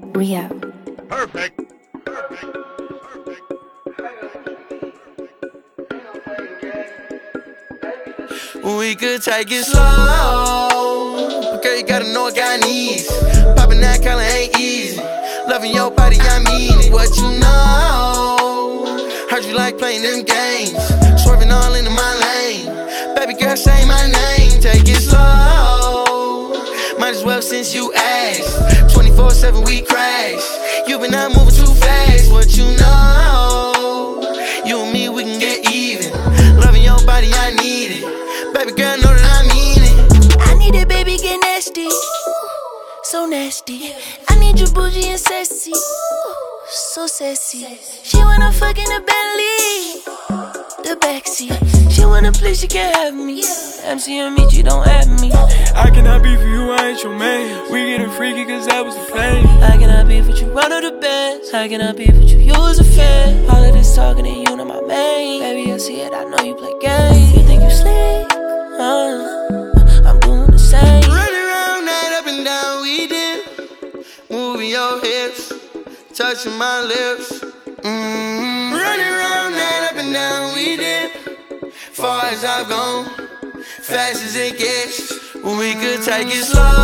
Rio. Perfect. We could take it slow, but girl, you gotta know I got needs. Poppin' that collar ain't easy. Loving your body, I mean it. What you know? Heard you like playing them games, swerving all into my lane. Baby girl, say my name. Take it slow. Might as well since you asked. 24/7 we crash. You been out moving too fast. What you know? You and me, we can get even. Loving your body, I need it. Baby girl, know that I mean it. I need it, baby, get nasty. So nasty. I need you bougie and sassy. So sassy. She wanna fuck in the Bentley, the backseat. She wanna play, she can't have me. MC and meet you, don't have me. I cannot be for you, I ain't your man. We getting freaky cause that was the plan. I cannot be with you, one of the best. I cannot be with you, you was a fan. All of this talking and you know my main. Baby, I see it, I know you play games. You think you slick? I'm doing the same. Running around that up and down, we did. Moving your hips, touching my lips. Running around that up and down, we did. Far as I've gone, fast as it gets. We could take it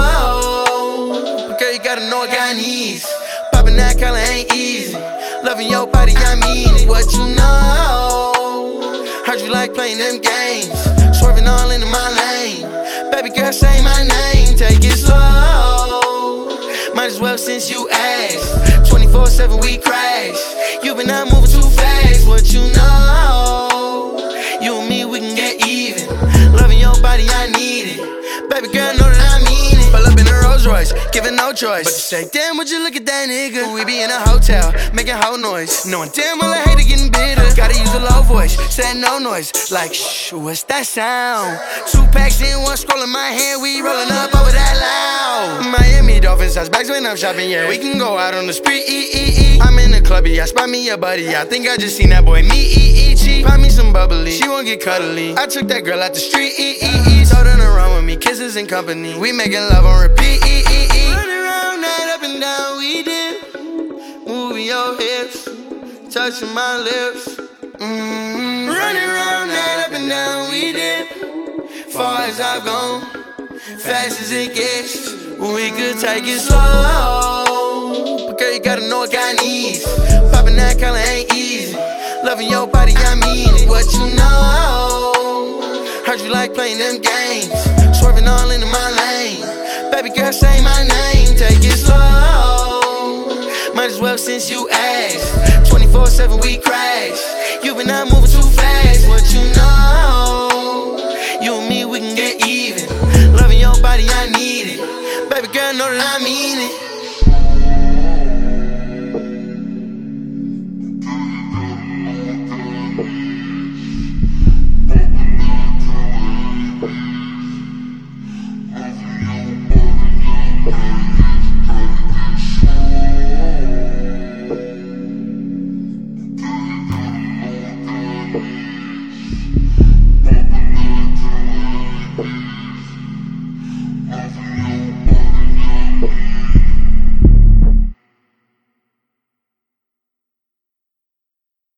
slow, but girl, you gotta know I got needs. Poppin' that collar ain't easy. Loving your body, I mean it. What you know? Heard you like playing them games, swerving all into my lane. Baby girl, say my name. Take it slow. Might as well since you asked. 24/7 we crash. You been out moving too fast. What you know? You and me, we can get even. Loving your body, I need it. Baby girl, know that I mean it. Pull up in a Rolls Royce, giving no choice but to say, damn, would you look at that nigga? We be in a hotel, making whole noise, knowing damn well I hate it getting bitter. Gotta use a low voice, saying no noise, like shh, what's that sound? 2 packs in one, scrolling my hand, we rolling up over that loud. Miami Dolphins house bags when I'm shopping, yeah. We can go out on the street, I'm in the club, yeah, spot me a buddy. I think I just seen that boy me, pop me some bubbly, she won't get cuddly. I took that girl out the street, told her to run with me, kisses and company. We making love on repeat, running around that up and down, we did. Moving your hips, touching my lips. Running around that up and down, we did. Far as I've gone, fast as it gets. We could take it slow, but girl, you gotta know I got needs. Poppin' that collar ain't easy. Loving your body, I mean it. What you know? Heard you like playing them games, swerving all into my lane. Baby girl, say my name. Take it slow. Might as well since you asked. 24/7 we crash. You been out moving too fast. What you know? You and me, we can get even. Loving your body, I need it. Baby girl, know that I mean it. Perfect.